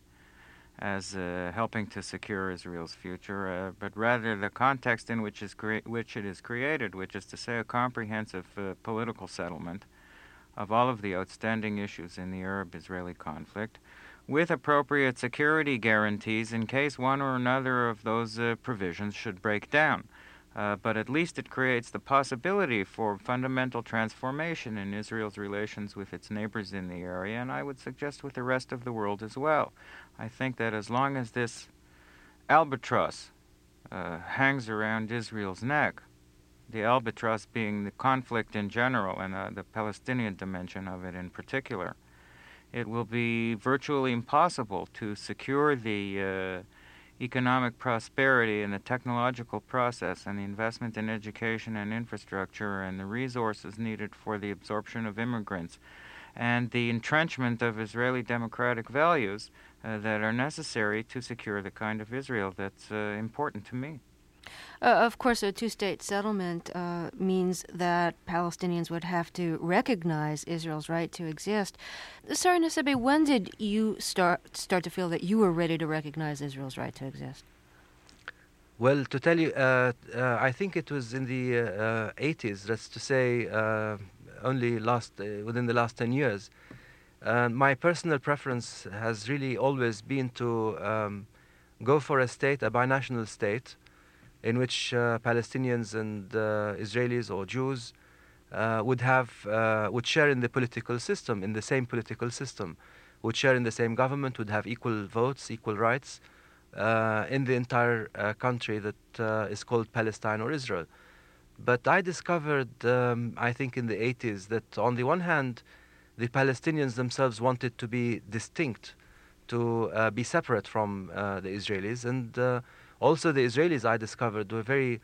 as uh, helping to secure Israel's future, uh, but rather the context in which is crea- which it is created, which is to say a comprehensive uh, political settlement of all of the outstanding issues in the Arab-Israeli conflict, with appropriate security guarantees in case one or another of those uh, provisions should break down. Uh, but at least it creates the possibility for fundamental transformation in Israel's relations with its neighbors in the area, and I would suggest with the rest of the world as well. I think that as long as this albatross uh, hangs around Israel's neck, the albatross being the conflict in general and uh, the Palestinian dimension of it in particular, it will be virtually impossible to secure the uh, economic prosperity and the technological process and the investment in education and infrastructure and the resources needed for the absorption of immigrants and the entrenchment of Israeli democratic values uh, that are necessary to secure the kind of Israel that's uh, important to me. Uh, of course, a two-state settlement uh, means that Palestinians would have to recognize Israel's right to exist. Sari Nusseibeh, when did you start start to feel that you were ready to recognize Israel's right to exist? Well, to tell you, uh, uh, I think it was in the uh, eighties, that's to say, uh, only last uh, within the last ten years. Uh, my personal preference has really always been to um, go for a state, a binational state, in which uh, Palestinians and uh, Israelis or Jews uh, would have uh, would share in the political system, in the same political system, would share in the same government, would have equal votes, equal rights uh, in the entire uh, country that uh, is called Palestine or Israel. But I discovered, um, I think in the eighties, that on the one hand, the Palestinians themselves wanted to be distinct, to uh, be separate from uh, the Israelis, and uh, also the Israelis, I discovered, were very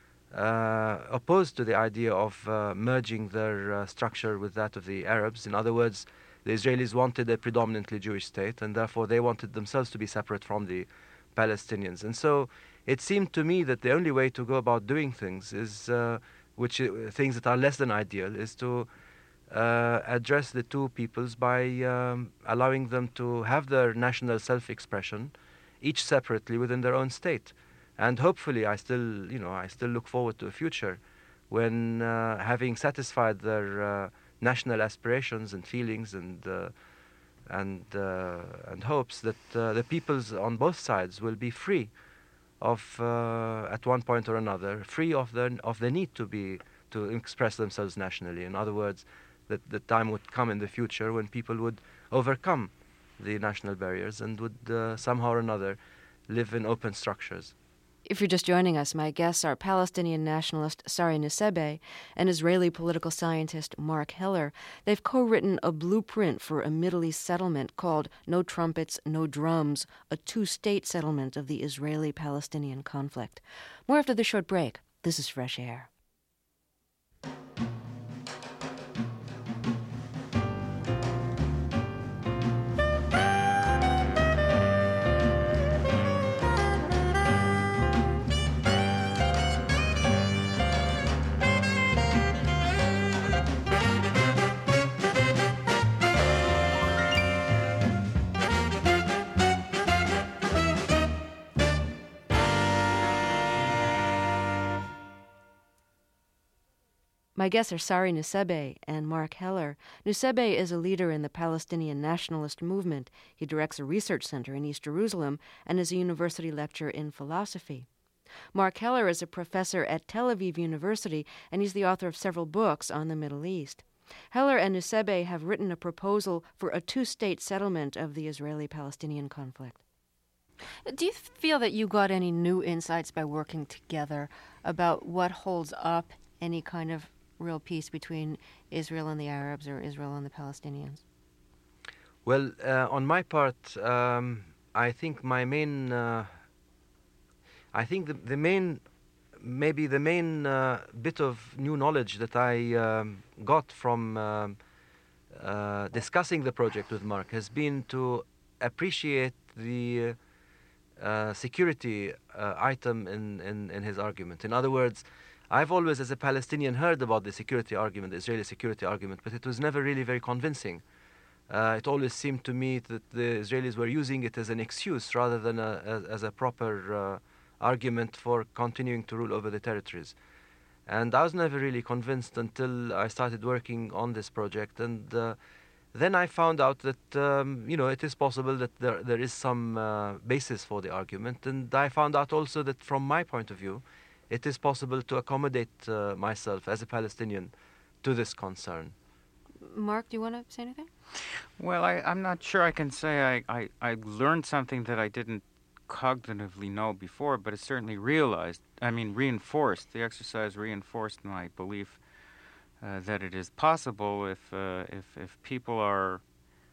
uh, opposed to the idea of uh, merging their uh, structure with that of the Arabs. In other words, The Israelis wanted a predominantly Jewish state, and therefore they wanted themselves to be separate from the Palestinians. And so it seemed to me that the only way to go about doing things is, uh, which uh, things that are less than ideal, is to uh, address the two peoples by um, allowing them to have their national self-expression, each separately within their own state. And hopefully, I still, you know, I still look forward to a future when, uh, having satisfied their uh, national aspirations and feelings and uh, and uh, and hopes, that uh, the peoples on both sides will be free of, uh, at one point or another, free of the of the need to be to express themselves nationally. In other words, that the time would come in the future when people would overcome the national barriers and would uh, somehow or another live in open structures. If you're just joining us, my guests are Palestinian nationalist Sari Nusseibeh and Israeli political scientist Mark Heller. They've co-written a blueprint for a Middle East settlement called No Trumpets, No Drums, a two-state settlement of the Israeli-Palestinian conflict. More after this short break. This is Fresh Air. My guests are Sari Nusseibeh and Mark Heller. Nusseibeh is a leader in the Palestinian nationalist movement. He directs a research center in East Jerusalem and is a university lecturer in philosophy. Mark Heller is a professor at Tel Aviv University, and he's the author of several books on the Middle East. Heller and Nusseibeh have written a proposal for a two-state settlement of the Israeli-Palestinian conflict. Do you feel that you got any new insights by working together about what holds up any kind of real peace between Israel and the Arabs or Israel and the Palestinians? Well, uh, on my part, um, I think my main, uh, I think the, the main, maybe the main uh, bit of new knowledge that I um, got from um, uh, discussing the project with Mark has been to appreciate the uh, security uh, item in, in, in his argument. In other words, I've always, as a Palestinian, heard about the security argument, the Israeli security argument, but it was never really very convincing. Uh, it always seemed to me that the Israelis were using it as an excuse rather than a, as, as a proper uh, argument for continuing to rule over the territories. And I was never really convinced until I started working on this project. And uh, then I found out that, um, you know, it is possible that there, there is some uh, basis for the argument. And I found out also that from my point of view, it is possible to accommodate uh, myself as a Palestinian to this concern. Mark, do you want to say anything? Well, I, I'm not sure I can say I, I, I learned something that I didn't cognitively know before, but it certainly realized, I mean, reinforced, the exercise reinforced my belief uh, that it is possible if, uh, if, if people are,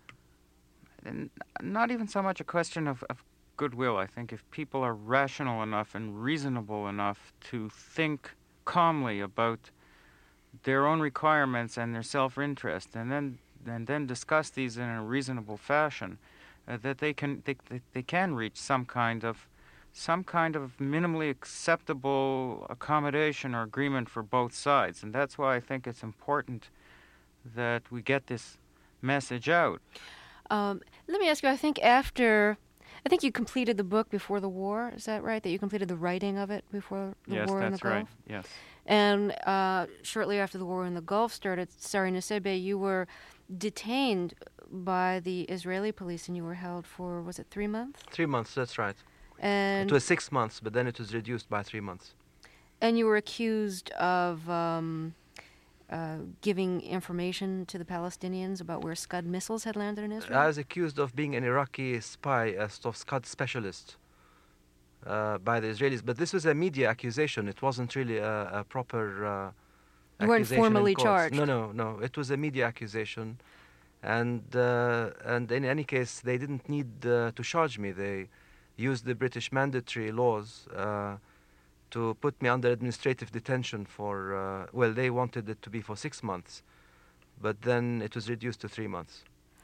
and not even so much a question of, of goodwill. I think if people are rational enough and reasonable enough to think calmly about their own requirements and their self-interest, and then and then discuss these in a reasonable fashion, uh, that they can they, they can reach some kind of some kind of minimally acceptable accommodation or agreement for both sides. And that's why I think it's important that we get this message out. Um, let me ask you, I think after I think you completed the book before the war. Is that right? That you completed the writing of it before the yes, war in the Gulf? Yes, that's right. Yes. And uh, shortly after the war in the Gulf started, Sari Nusseibeh, you were detained by the Israeli police and you were held for, was it three months? Three months, that's right. And it was six months, but then it was reduced by three months. And you were accused of um, uh, giving information to the Palestinians about where Scud missiles had landed in Israel? I was accused of being an Iraqi spy, a Scud specialist uh, by the Israelis. But this was a media accusation. It wasn't really a, a proper uh, You weren't accusation formally in court. charged? No, no, no. It was a media accusation. And, uh, and in any case, they didn't need uh, to charge me. They used the British mandatory laws uh, to put me under administrative detention for, uh, well, they wanted it to be for six months, but then it was reduced to three months.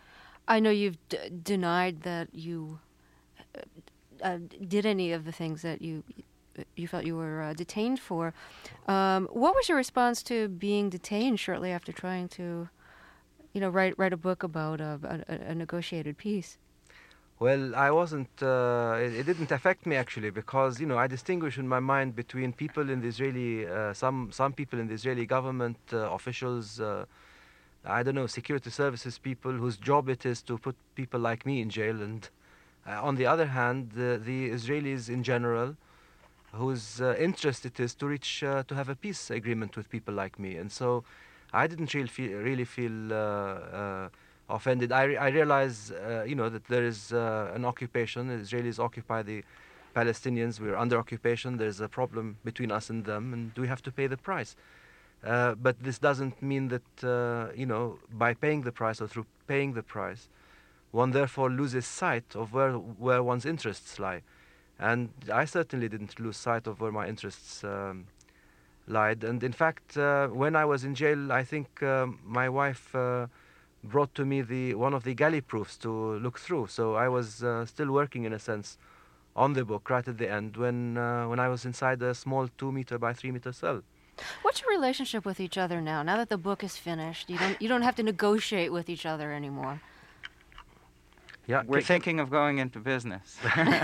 I know you've d- denied that you uh, uh, did any of the things that you you felt you were uh, detained for. Um, what was your response to being detained shortly after trying to, you know, write write a book about a, a, a negotiated peace? Well, I wasn't, uh, it, it didn't affect me actually, because, you know, I distinguish in my mind between people in the Israeli, uh, some, some people in the Israeli government, uh, officials, uh, I don't know, security services people whose job it is to put people like me in jail. And uh, on the other hand, the, the Israelis in general, whose uh, interest it is to reach, uh, to have a peace agreement with people like me. And so I didn't really feel, really feel uh, uh, offended. I, re- I realize, uh, you know, that there is uh, an occupation. The Israelis occupy the Palestinians. We're under occupation. There's a problem between us and them, and we have to pay the price. Uh, but this doesn't mean that, uh, you know, by paying the price or through paying the price, one therefore loses sight of where, where one's interests lie. And I certainly didn't lose sight of where my interests um, lied. And in fact, uh, when I was in jail, I think um, my wife uh, brought to me the one of the galley proofs to look through. So I was uh, still working, in a sense, on the book right at the end when uh, when I was inside a small two meter by three meter cell. What's your relationship with each other now? Now that the book is finished, you don't you don't have to negotiate with each other anymore. Yeah, we're thinking of going into business.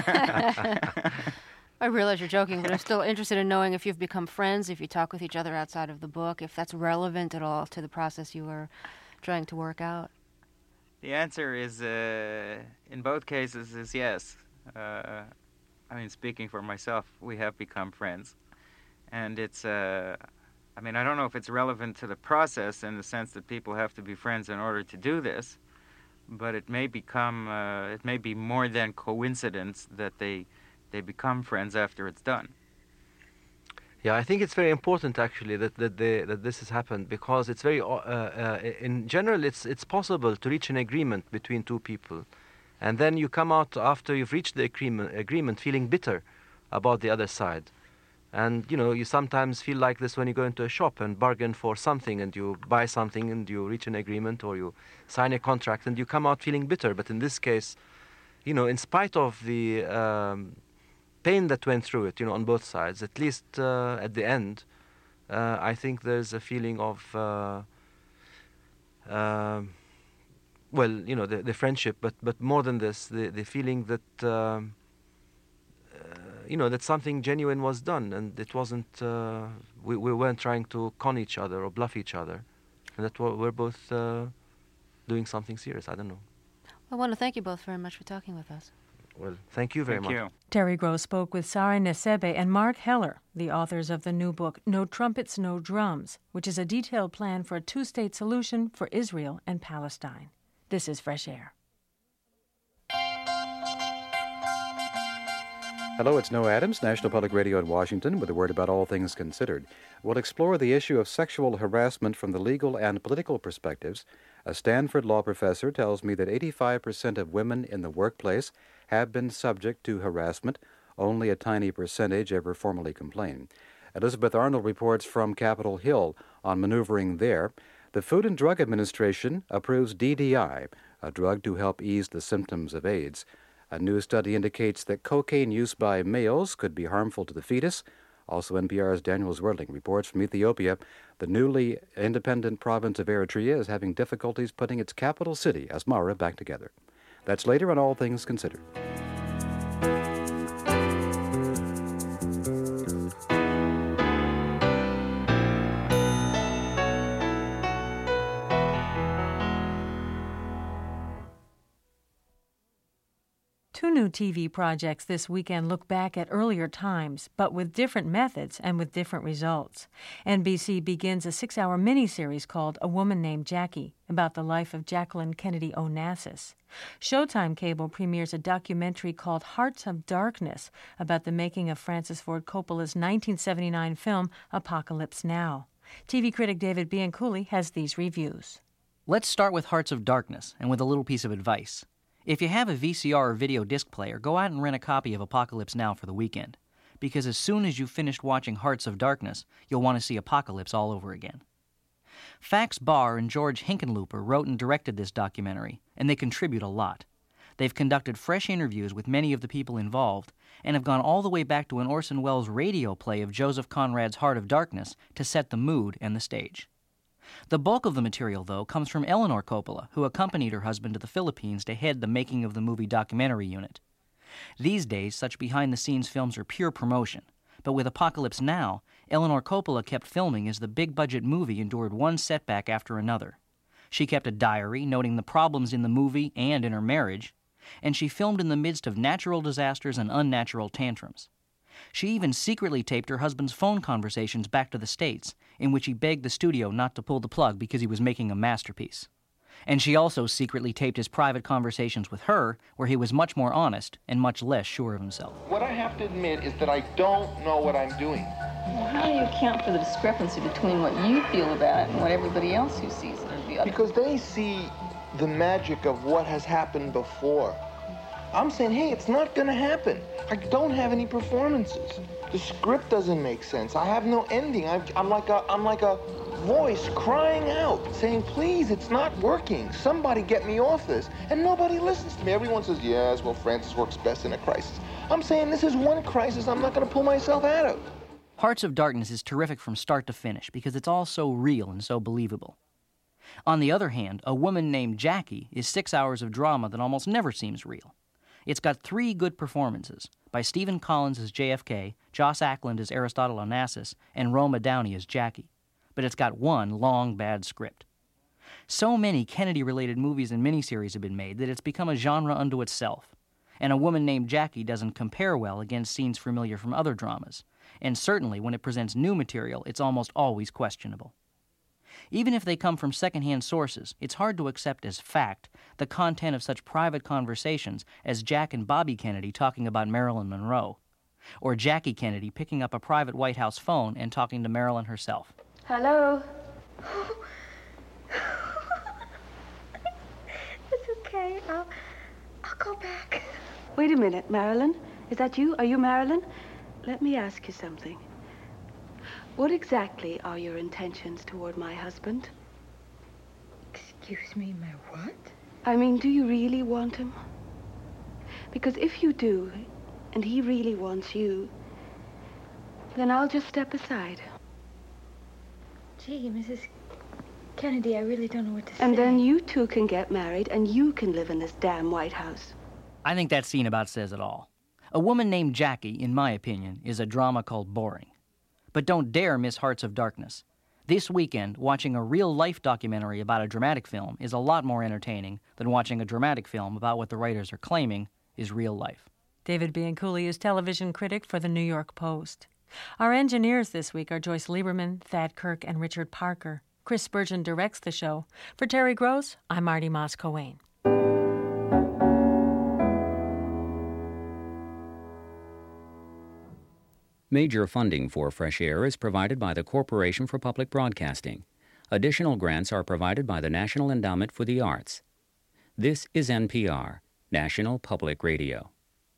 I realize you're joking, but I'm still interested in knowing if you've become friends, if you talk with each other outside of the book, if that's relevant at all to the process you were trying to work out. The answer is, uh, in both cases, is yes. Uh, I mean, speaking for myself, we have become friends. And it's, uh, I mean, I don't know if it's relevant to the process in the sense that people have to be friends in order to do this, but it may become, uh, it may be more than coincidence that they they become friends after it's done. Yeah, I think it's very important actually that that, they, that this has happened, because it's very, uh, uh, in general, it's it's possible to reach an agreement between two people, and then you come out after you've reached the agreement, agreement feeling bitter about the other side. And, you know, you sometimes feel like this when you go into a shop and bargain for something and you buy something and you reach an agreement or you sign a contract and you come out feeling bitter. But in this case, you know, in spite of the um, pain that went through it, you know, on both sides, at least uh, at the end, uh, I think there's a feeling of, uh, uh, well, you know, the, the friendship, but, but more than this, the, the feeling that... Um, you know, that something genuine was done, and it wasn't, uh, we, we weren't trying to con each other or bluff each other, and that we're both uh, doing something serious. I don't know. I want to thank you both very much for talking with us. Well, thank you very thank much. You. Terry Gross spoke with Sari Nusseibeh and Mark Heller, the authors of the new book, No Trumpets, No Drums, which is a detailed plan for a two-state solution for Israel and Palestine. This is Fresh Air. Hello, it's Noah Adams, National Public Radio in Washington, with a word about all things considered. We'll explore the issue of sexual harassment from the legal and political perspectives. A Stanford law professor tells me that eighty-five percent of women in the workplace have been subject to harassment. Only a tiny percentage ever formally complain. Elizabeth Arnold reports from Capitol Hill on maneuvering there. The Food and Drug Administration approves D D I, a drug to help ease the symptoms of AIDS. A new study indicates that cocaine use by males could be harmful to the fetus. Also, N P R's Daniel Zwerdling reports from Ethiopia. The newly independent province of Eritrea is having difficulties putting its capital city, Asmara, back together. That's later on All Things Considered. Two new T V projects this weekend look back at earlier times, but with different methods and with different results. N B C begins a six-hour miniseries called A Woman Named Jackie, about the life of Jacqueline Kennedy Onassis. Showtime Cable premieres a documentary called Hearts of Darkness, about the making of Francis Ford Coppola's nineteen seventy-nine film Apocalypse Now. T V critic David Bianculli has these reviews. Let's start with Hearts of Darkness and with a little piece of advice. If you have a V C R or video disc player, go out and rent a copy of Apocalypse Now for the weekend. Because as soon as you've finished watching Hearts of Darkness, you'll want to see Apocalypse all over again. Fax Barr and George Hinkenlooper wrote and directed this documentary, and they contribute a lot. They've conducted fresh interviews with many of the people involved and have gone all the way back to an Orson Welles radio play of Joseph Conrad's Heart of Darkness to set the mood and the stage. The bulk of the material, though, comes from Eleanor Coppola, who accompanied her husband to the Philippines to head the Making of the Movie documentary unit. These days, such behind-the-scenes films are pure promotion, but with Apocalypse Now, Eleanor Coppola kept filming as the big-budget movie endured one setback after another. She kept a diary noting the problems in the movie and in her marriage, and she filmed in the midst of natural disasters and unnatural tantrums. She even secretly taped her husband's phone conversations back to the States, in which he begged the studio not to pull the plug because he was making a masterpiece. And she also secretly taped his private conversations with her, where he was much more honest and much less sure of himself. What I have to admit is that I don't know what I'm doing. Well, how do you account for the discrepancy between what you feel about it and what everybody else who sees it as the other? Because they see the magic of what has happened before. I'm saying, hey, it's not going to happen. I don't have any performances. The script doesn't make sense. I have no ending. I've, I'm like a, I'm like a voice crying out, saying, please, it's not working. Somebody get me off this. And nobody listens to me. Everyone says, yes, well, Francis works best in a crisis. I'm saying this is one crisis I'm not going to pull myself out of. Hearts of Darkness is terrific from start to finish because it's all so real and so believable. On the other hand, A Woman Named Jackie is six hours of drama that almost never seems real. It's got three good performances by Stephen Collins as J F K, Joss Ackland as Aristotle Onassis, and Roma Downey as Jackie. But it's got one long, bad script. So many Kennedy-related movies and miniseries have been made that it's become a genre unto itself. And A Woman Named Jackie doesn't compare well against scenes familiar from other dramas. And certainly when it presents new material, it's almost always questionable. Even if they come from secondhand sources, it's hard to accept as fact the content of such private conversations as Jack and Bobby Kennedy talking about Marilyn Monroe, or Jackie Kennedy picking up a private White House phone and talking to Marilyn herself. Hello? It's okay. I'll, I'll go back. Wait a minute, Marilyn. Is that you? Are you Marilyn? Let me ask you something. What exactly are your intentions toward my husband? Excuse me, my what? I mean, do you really want him? Because if you do, and he really wants you, then I'll just step aside. Gee, Missus Kennedy, I really don't know what to say. And then you two can get married, and you can live in this damn White House. I think that scene about says it all. A Woman Named Jackie, in my opinion, is a drama called boring. But don't dare miss Hearts of Darkness. This weekend, watching a real-life documentary about a dramatic film is a lot more entertaining than watching a dramatic film about what the writers are claiming is real life. David Bianculli is television critic for the New York Post. Our engineers this week are Joyce Lieberman, Thad Kirk, and Richard Parker. Chris Spurgeon directs the show. For Terry Gross, I'm Marty Moss-Coane. Major funding for Fresh Air is provided by the Corporation for Public Broadcasting. Additional grants are provided by the National Endowment for the Arts. This is N P R, National Public Radio.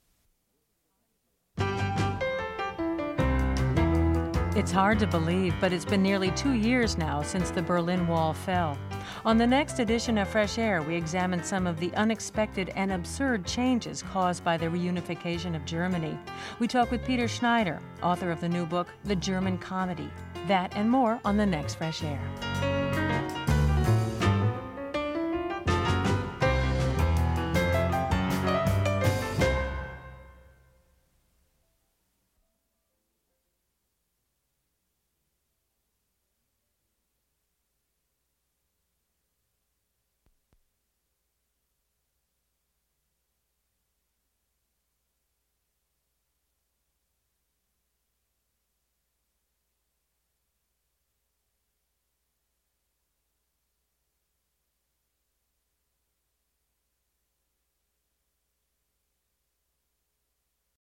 It's hard to believe, but it's been nearly two years now since the Berlin Wall fell. On the next edition of Fresh Air, we examine some of the unexpected and absurd changes caused by the reunification of Germany. We talk with Peter Schneider, author of the new book, The German Comedy. That and more on the next Fresh Air.